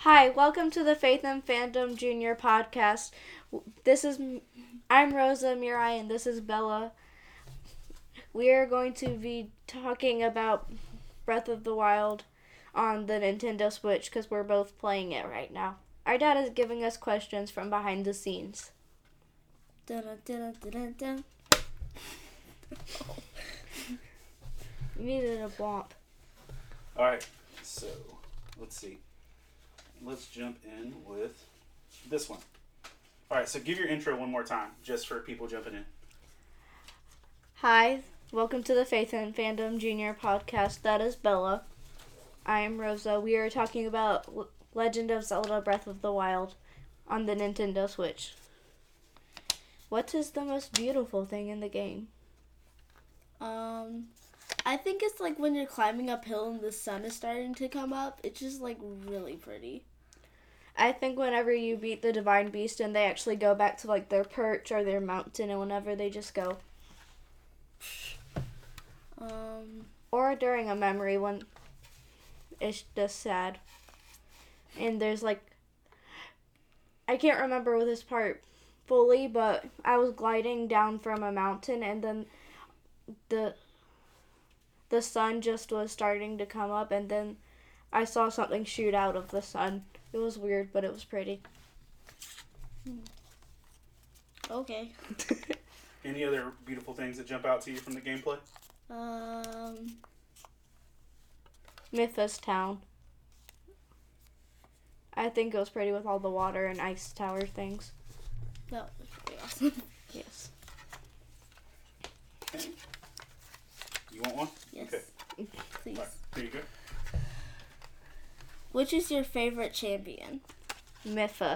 Hi, welcome to the Faith and Fandom Junior podcast. I'm Rosa Mirai and this is Bella. We are going to be talking about Breath of the Wild on the Nintendo Switch because we're both playing it right now. Our dad is giving us questions from behind the scenes. Dun, dun, dun, dun, dun. You needed a bump. Alright, so let's see. Let's jump in with this one. Alright, so give your intro one more time, just for people jumping in. Hi, welcome to the Faith and Fandom Junior podcast. That is Bella. I am Rosa. We are talking about Legend of Zelda Breath of the Wild on the Nintendo Switch. What is the most beautiful thing in the game? I think it's like when you're climbing uphill and the sun is starting to come up. It's just like really pretty. I think whenever you beat the Divine Beast and they actually go back to like their perch or their mountain and whenever they just go. Or during a memory when it's just sad. And there's like, I can't remember this part fully, but I was gliding down from a mountain and then the sun just was starting to come up and then I saw something shoot out of the sun. It was weird, but it was pretty. Okay. Any other beautiful things that jump out to you from the gameplay? Mythos Town. I think it was pretty with all the water and ice tower things. That was pretty awesome. Yes. Okay. You want one? Yes. Okay. Please. Right, here you go. Which is your favorite champion? Mipha.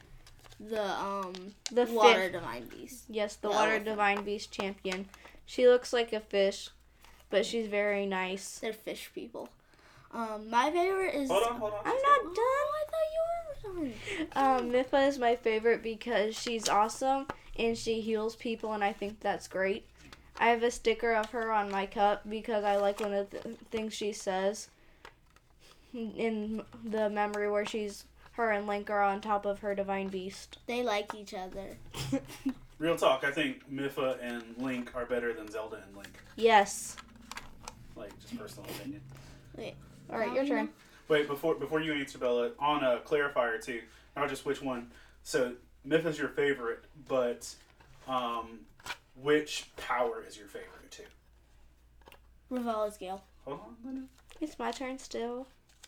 The The water fish. divine beast. Yes, the The Water elephant. Divine Beast champion. She looks like a fish, but she's very nice. They're fish people. My favorite is. Hold on. I'm not done. I thought you were done. Mipha is my favorite because she's awesome and she heals people, and I think that's great. I have a sticker of her on my cup because I like one of the things she says in the memory where her and Link are on top of her Divine Beast. They like each other. Real talk, I think Mipha and Link are better than Zelda and Link. Yes. Like, just personal opinion. All right, your turn. Wait, before you answer, Bella, on a clarifier too, not just which one. So, Mipha's your favorite, but which power is your favorite too? Revela's Gale. Hold on. It's my turn still.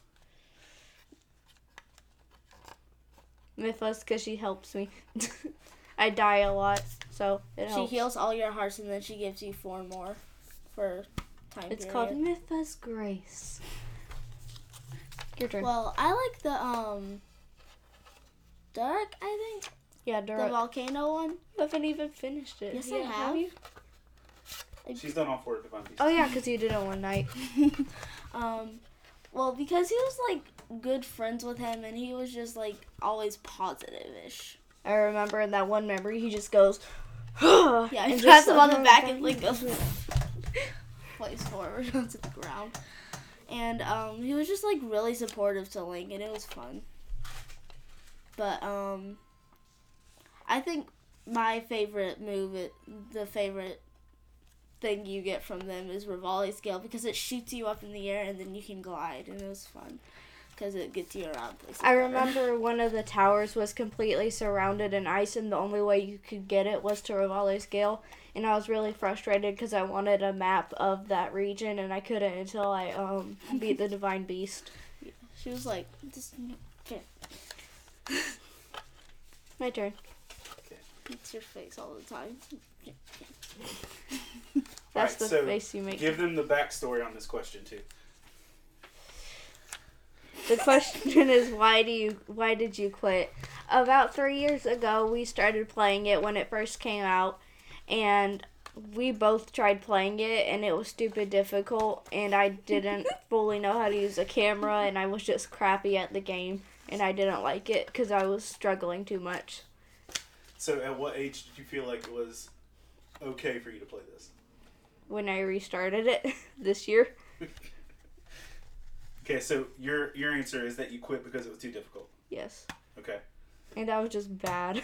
Mipha's because she helps me. I die a lot, so it helps. She heals all your hearts and then she gives you 4 more for time It's period. called Mipha's Grace. Your turn. Well, I like the Dark, I think. Yeah, The Dora. volcano one. You haven't even finished it. Yes, Yeah, I have. you? She's done all 4 Divine Beasts. Oh yeah, because you did it one night. Well, because he was like good friends with him and he was just like always positive-ish. I remember in that one memory, he just goes, Yeah, he and pats just him on the back and Link goes plays forward onto the ground. And he was just like really supportive to Link and it was fun. But I think my favorite the favorite thing you get from them is Revali's Gale because it shoots you up in the air and then you can glide and it was fun because it gets you around places. I better. remember one of the towers was completely surrounded in ice, and the only way you could get it was to Revali's Gale. And I was really frustrated because I wanted a map of that region, and I couldn't until I beat the Divine Beast. She was like, just My turn. beats your face all the time. That's Alright, the so face you make. Give them the backstory on this question too. The question is, why did you quit? About 3 years ago, we started playing it when it first came out, and we both tried playing it, and it was stupid difficult, and I didn't fully know how to use a camera, and I was just crappy at the game, and I didn't like it because I was struggling too much. So, at what age did you feel like it was okay for you to play this? When I restarted it this year. Okay, so your answer is that you quit because it was too difficult. Yes. Okay. And that was just bad.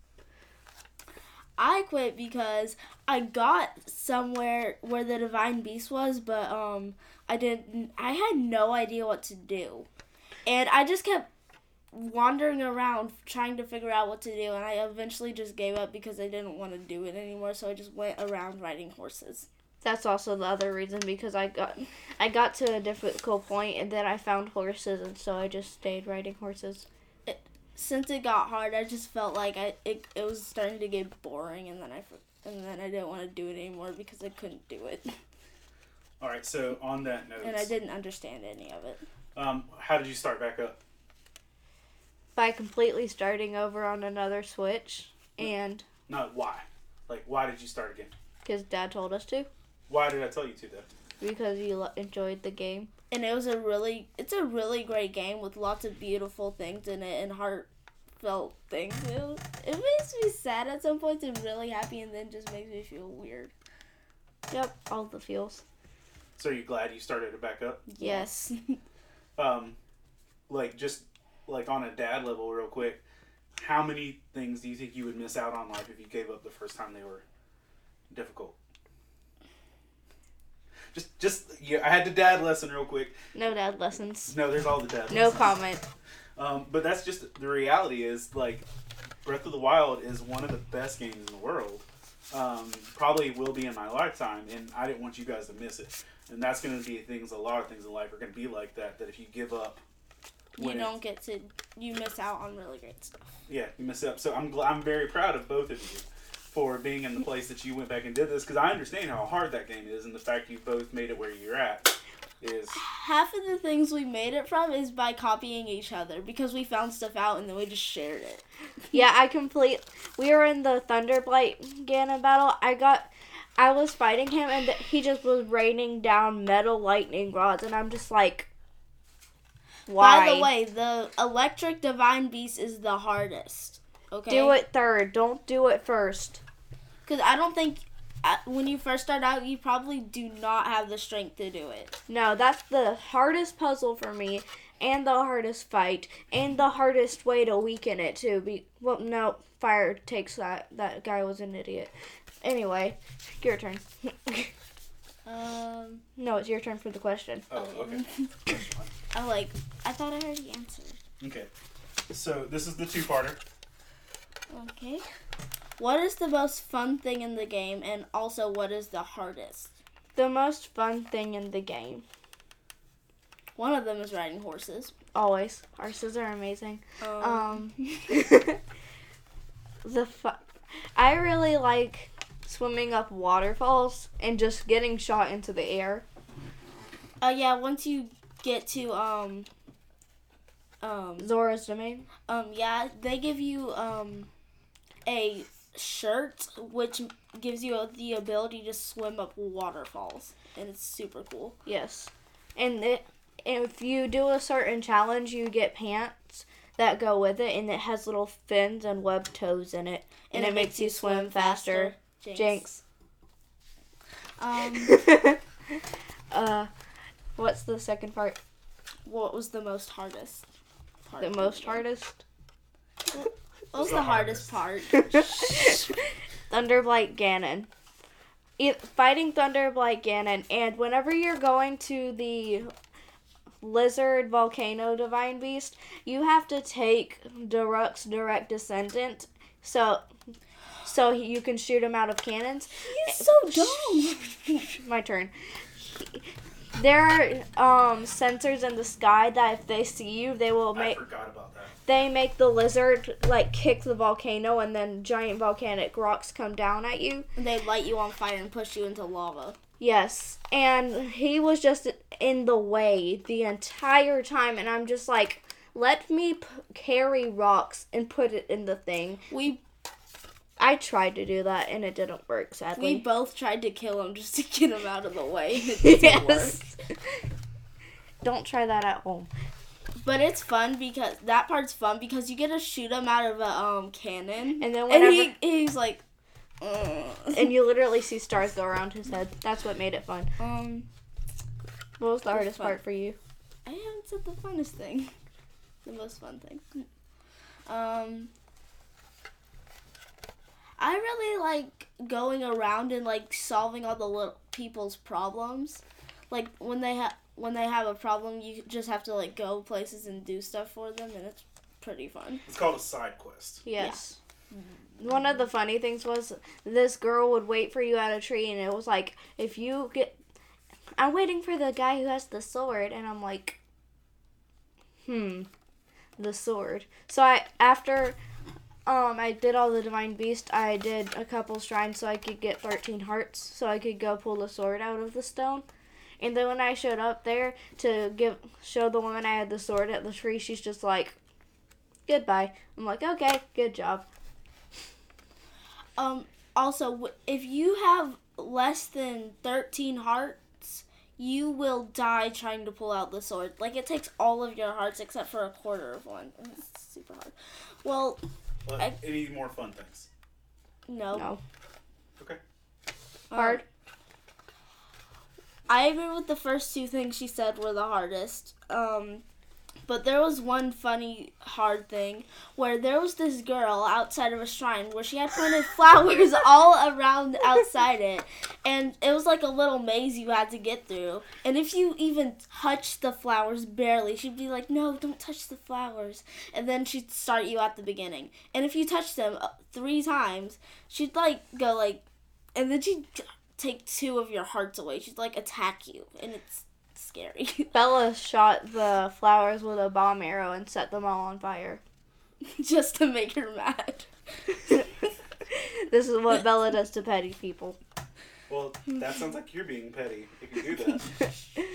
I quit because I got somewhere where the Divine Beast was, but I had no idea what to do. And I just kept wandering around trying to figure out what to do, and I eventually just gave up because I didn't want to do it anymore, so I just went around riding horses. That's also the other reason, because I got to a difficult point and then I found horses, and so I just stayed riding horses. Since it got hard, I just felt like it was starting to get boring, and then I didn't want to do it anymore because I couldn't do it. All right. So on that note, And I didn't understand any of it. how did you start back up? By completely starting over on another Switch, and No, why? Like, why did you start again? because Dad told us to, Why did I tell you to, though? because you enjoyed the game. And it's a really great game with lots of beautiful things in it and heartfelt things. It makes me sad at some points and really happy, and then just makes me feel weird. Yep, all the feels. So are you glad you started it back up? Yes. Just on a dad level, real quick, how many things do you think you would miss out on life if you gave up the first time they were difficult? Yeah, I had the dad lesson real quick. No dad lessons. No, there's all the dad No lessons. comment. But that's just, the reality is, like, Breath of the Wild is one of the best games in the world. Probably will be in my lifetime, and I didn't want you guys to miss it. And that's going to be a lot of things in life are going to be like that if you give up. You miss out on really great stuff. Yeah, you miss out. So I'm very proud of both of you for being in the place that you went back and did this, because I understand how hard that game is, and the fact you both made it where you're at is... Half of the things we made it from is by copying each other, because we found stuff out and then we just shared it. Yeah, we were in the Thunderblight Ganon battle. I was fighting him, and he just was raining down metal lightning rods, and I'm just like, why? By the way, the Electric Divine Beast is the hardest. Okay? Do it third. Don't do it first. Because I don't think, when you first start out, you probably do not have the strength to do it. No, that's the hardest puzzle for me, and the hardest fight, and the hardest way to weaken it, too. No, Fire takes that. That guy was an idiot. Anyway, your turn. No, it's your turn for the question. Oh, okay. I thought I already answered. Okay. So, this is the two-parter. Okay. What is the most fun thing in the game, and also what is the hardest? The most fun thing in the game. One of them is riding horses. Always. Horses are amazing. I really like swimming up waterfalls and just getting shot into the air. Yeah, once you get to, Zora's Domain. yeah, they give you, a shirt, which gives you the ability to swim up waterfalls, and it's super cool. Yes. And if you do a certain challenge, you get pants that go with it, and it has little fins and webbed toes in it, and it makes you swim faster. Jinx. What's the second part? What was the most hardest part? The most hardest? What was the hardest part? Thunderblight Ganon. Fighting Thunderblight Ganon, and whenever you're going to the Lizard Volcano Divine Beast, you have to take Daruk's Direct Descendant, so you can shoot him out of cannons. He's so dumb. My turn. There are sensors in the sky that if they see you, they will I forgot about that. They make the lizard kick the volcano, and then giant volcanic rocks come down at you. And they light you on fire and push you into lava. Yes, and he was just in the way the entire time, and I'm just like, let me carry rocks and put it in the thing. I tried to do that, and it didn't work, sadly. We both tried to kill him just to get him out of the way. It didn't work. Don't try that at home. But it's fun because that part's fun because you get to shoot him out of a cannon, and then whenever he's like, and you literally see stars go around his head. That's what made it fun. What was the hardest part for you? I haven't said the funnest thing. The most fun thing. I really like going around and like solving all the little people's problems. Like when they have a problem, you just have to like go places and do stuff for them, and it's pretty fun. It's called a side quest. Yes. Yeah. One of the funny things was this girl would wait for you at a tree, and it was like, if you get... I'm waiting for the guy who has the sword, and I'm like, the sword. So after I did all the Divine Beast, I did a couple shrines so I could get 13 hearts, so I could go pull the sword out of the stone. And then when I showed up there to show the woman I had the sword at the tree, she's just like, goodbye. I'm like, okay, good job. Also, if you have less than 13 hearts, you will die trying to pull out the sword. Like, it takes all of your hearts except for a quarter of one. It's super hard. Well, any more fun things? No. Okay. Hard? I agree with the first two things she said were the hardest. But there was one funny hard thing where there was this girl outside of a shrine where she had planted flowers all around outside it. And it was like a little maze you had to get through. And if you even touched the flowers barely, she'd be like, no, don't touch the flowers. And then she'd start you at the beginning. And if you touched them 3 times, she'd like go like, and then she'd take 2 of your hearts away. She'd like attack you. And it's scary. Bella shot the flowers with a bomb arrow and set them all on fire. Just to make her mad. This is what Bella does to petty people. Well, that sounds like you're being petty if you do that.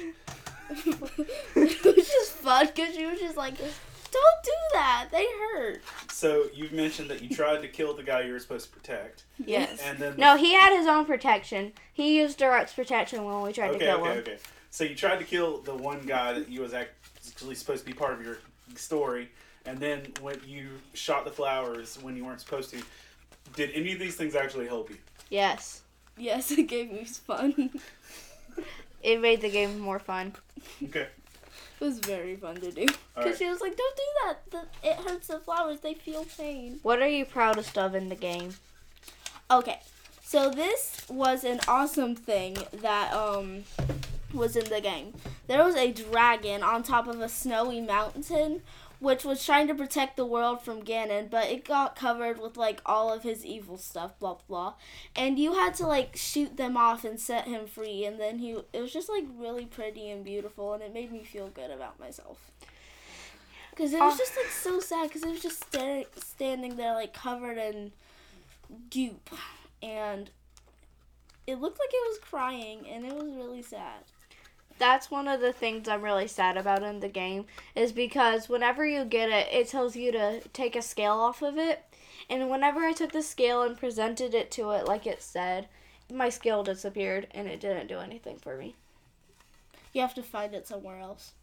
It was just fun because she was just like, don't do that. They hurt. So you've mentioned that you tried to kill the guy you were supposed to protect. Yes. And then No, he had his own protection. He used Direct's protection when we tried to kill him. Okay. So you tried to kill the one guy that you was actually supposed to be part of your story, and then when you shot the flowers when you weren't supposed to, did any of these things actually help you? Yes. Yes, it gave me fun. It made the game more fun. Okay. It was very fun to do. Because Right. she was like, don't do that. It hurts the flowers. They feel pain. What are you proudest of in the game? Okay. So this was an awesome thing that was in the game. There was a dragon on top of a snowy mountain which was trying to protect the world from Ganon, but it got covered with like all of his evil stuff, blah blah. And you had to like shoot them off and set him free, and then it was just like really pretty and beautiful, and it made me feel good about myself. Because it was just like so sad, because it was just standing there like covered in goop, and it looked like it was crying, and it was really sad. That's one of the things I'm really sad about in the game, is because whenever you get it, it tells you to take a scale off of it. And whenever I took the scale and presented it to it like it said, my scale disappeared and it didn't do anything for me. You have to find it somewhere else.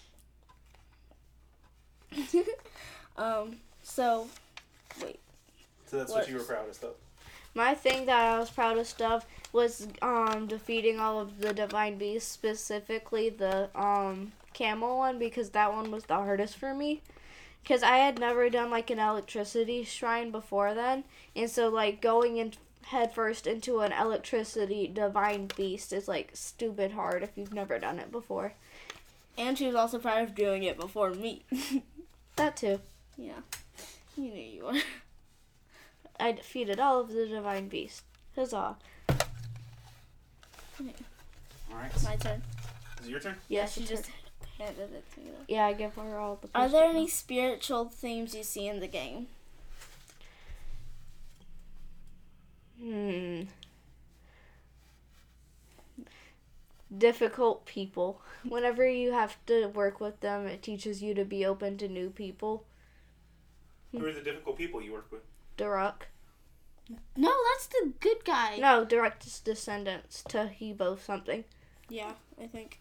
So that's what you were proudest of? My thing that I was proudest of was defeating all of the Divine Beasts, specifically the camel one, because that one was the hardest for me. Because I had never done like an electricity shrine before then, and so like going in head first into an electricity Divine Beast is like stupid hard if you've never done it before. And she was also proud of doing it before me. That too. Yeah, you knew you were. I defeated all of the Divine Beasts. Huzzah. Alright. My turn. Is it your turn? Yes, she it's just her. handed it to me. Yeah, I give her all the Are there post-it any notes. spiritual themes you see in the game? Difficult people. Whenever you have to work with them, it teaches you to be open to new people. Who are the difficult people you work with? Daruk. No, that's the good guy. No, Daruk's descendants to Hebo something. Yeah, I think.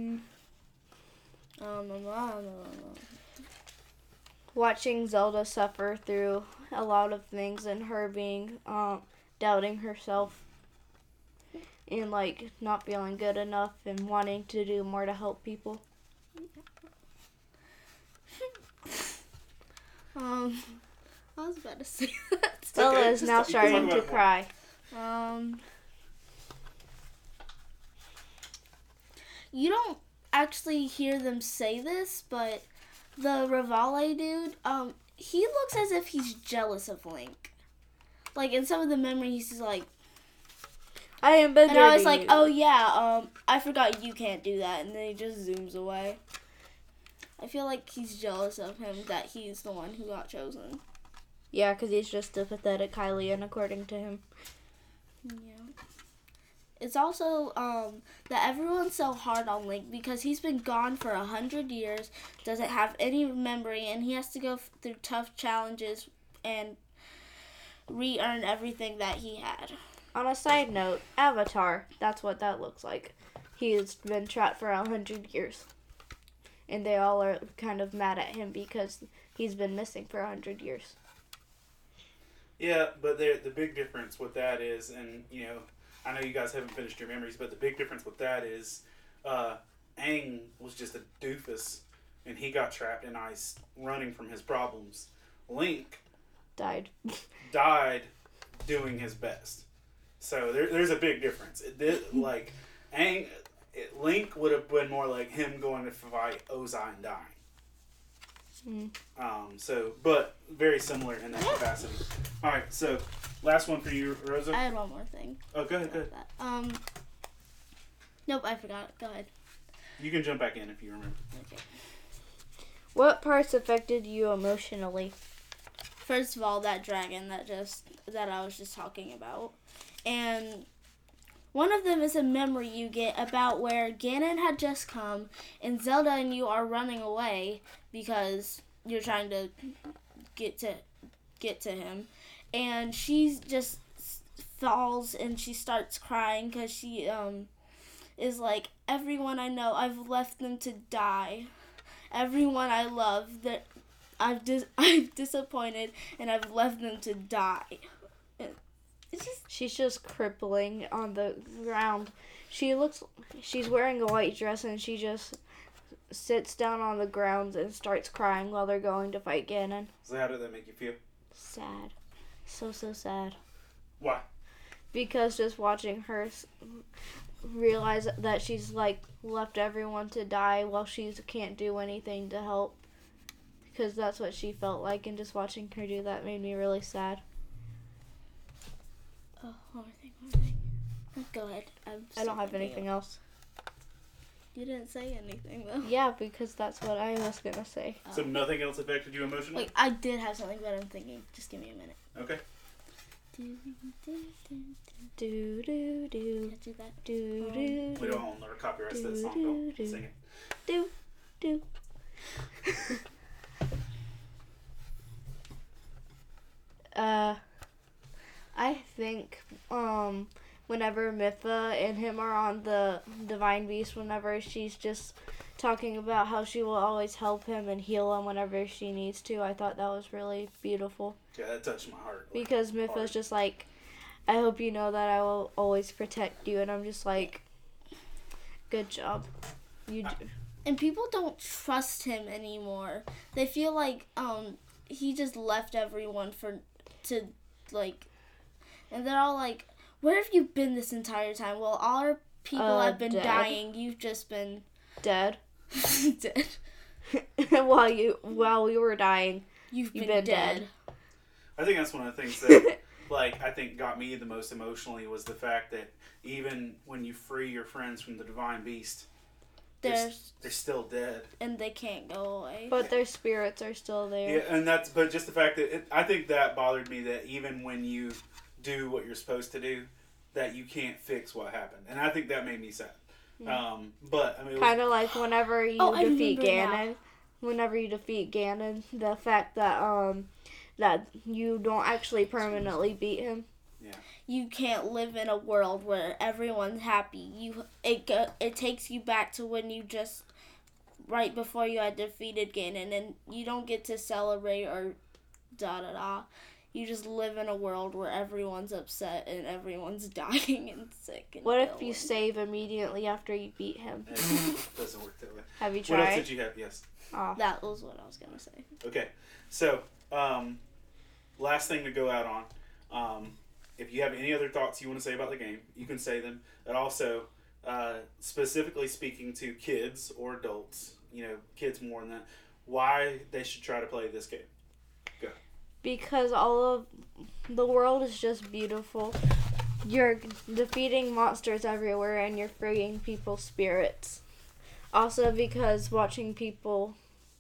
Watching Zelda suffer through a lot of things and her being doubting herself and like not feeling good enough and wanting to do more to help people. I was about to say that. Bella okay, is just now talk starting about to it more. cry. You don't actually hear them say this, but the Revale dude, he looks as if he's jealous of Link. Like, in some of the memories, he's like, I am bigger and I was than like, you. oh yeah, I forgot you can't do that, and then he just zooms away. I feel like he's jealous of him that he's the one who got chosen. Yeah, because he's just a pathetic Hylian, according to him. Yeah. It's also that everyone's so hard on Link because he's been gone for 100 years, doesn't have any memory, and he has to go through tough challenges and re-earn everything that he had. On a side note, Avatar, that's what that looks like. He's been trapped for 100 years. And they all are kind of mad at him because he's been missing for 100 years. Yeah, but the big difference with that is, and you know, I know you guys haven't finished your memories, but the big difference with that is, Aang was just a doofus, and he got trapped in ice, running from his problems. Link Died. died doing his best. So there's a big difference. Like Link would have been more like him going to fight Ozai and dying. But very similar in that capacity. All right, so last one for you, Rosa. I had one more thing. Oh, go ahead. Nope, I forgot. Go ahead. You can jump back in if you remember. Okay. What parts affected you emotionally? First of all, that dragon that I was just talking about. And one of them is a memory you get about where Ganon had just come and Zelda and you are running away because you're trying to get to him. And she just falls and she starts crying because she is like, everyone I know, I've left them to die. Everyone I love, that I've disappointed and I've left them to die. She's just crippling on the ground. She's wearing a white dress and she just sits down on the ground and starts crying while they're going to fight Ganon. So how did that make you feel? Sad. So sad. Why? Because just watching her realize that she's like left everyone to die while she can't do anything to help. Because that's what she felt like, and just watching her do that made me really sad. Oh, one more thing. Go ahead. I don't have anything else. You didn't say anything though. Yeah, because that's what I was gonna say. So nothing else affected you emotionally? Wait, I did have something, but I'm thinking. Just give me a minute. Okay. Do do do Can't do that. do do We don't own or copyright that song. Don't sing it. do. I think whenever Mipha and him are on the Divine Beast, whenever she's just talking about how she will always help him and heal him whenever she needs to, I thought that was really beautiful. Yeah, that touched my heart. Because Mipha's just like, I hope you know that I will always protect you, and I'm just like, good job. You do. And people don't trust him anymore. They feel like he just left everyone and they're all like, where have you been this entire time? Well, all our people have been dead. dying. You've just been Dead. dead. while we were dying. You've been been dead. I think that's one of the things that, I think got me the most emotionally was the fact that even when you free your friends from the Divine Beast, they're still dead. And they can't go away. But their spirits are still there. Yeah, and but just the fact that, I think that bothered me, that even when you do what you're supposed to do, that you can't fix what happened. And I think that made me sad. But, I mean, Kind of like whenever you defeat Ganon. Whenever you defeat Ganon, the fact that that you don't actually permanently beat him. Yeah. You can't live in a world where everyone's happy. It takes you back to when you just right before you had defeated Ganon, and you don't get to celebrate or da-da-da. You just live in a world where everyone's upset and everyone's dying and sick. And What if ill you and- save immediately after you beat him? It doesn't work that way. Have you What else tried? did you have? Yes. Oh. That was what I was gonna say. Okay. So, last thing to go out on. If you have any other thoughts you want to say about the game, you can say them. And also, specifically speaking to kids or adults, kids more than that, why they should try to play this game. Go. Because all of the world is just beautiful. You're defeating monsters everywhere and you're freeing people's spirits. Also because watching people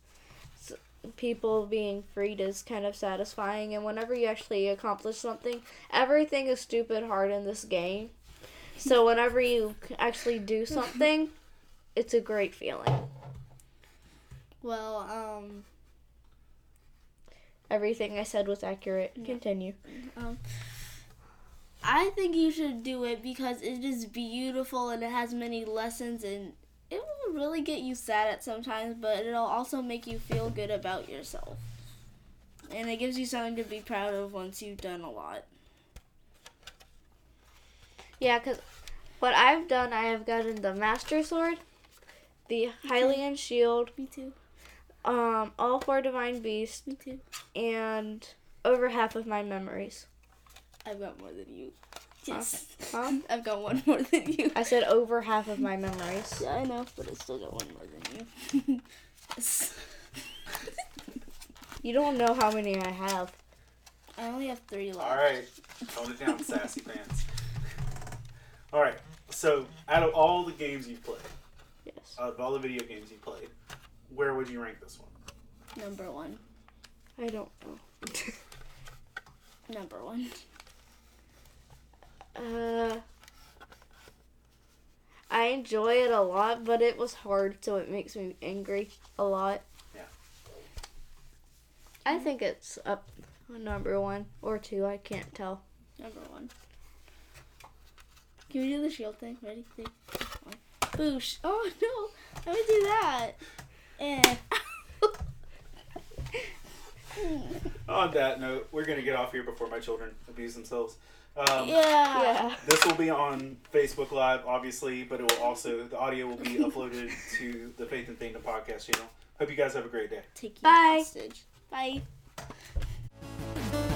being freed is kind of satisfying, and whenever you actually accomplish something, everything is stupid hard in this game. So whenever you actually do something, it's a great feeling. Well, Everything I said was accurate. Continue. I think you should do it because it is beautiful and it has many lessons, and it will really get you sad at sometimes, but it'll also make you feel good about yourself. And it gives you something to be proud of once you've done a lot. Yeah, because what I've done, I have gotten the Master Sword, the Hylian Shield, Me too. all 4 Divine Beasts, Me too. and over half of my memories. I've got more than you. Yes. Huh? I've got one more than you. I said over half of my memories. Yeah, I know, but I still got one more than you. Yes. You don't know how many I have. I only have 3 left. All right. Tone it down, sassy fans. All right. So, out of all the games you've played, Yes. out of all the video games you've played, where would you rank this one? Number 1. I don't know. Number 1. I enjoy it a lot, but it was hard, so it makes me angry a lot. Yeah. I think it's up number 1 or 2. I can't tell. Number 1. Can we do the shield thing? Ready? 3, 2, 1. Boosh. Oh no! How do we do that? On that note, we're going to get off here before my children abuse themselves. Yeah. This will be on Facebook Live, obviously, but it will also, the audio will be uploaded to the Faith and Fandom podcast channel. Hope you guys have a great day. Take you Bye. hostage. Bye.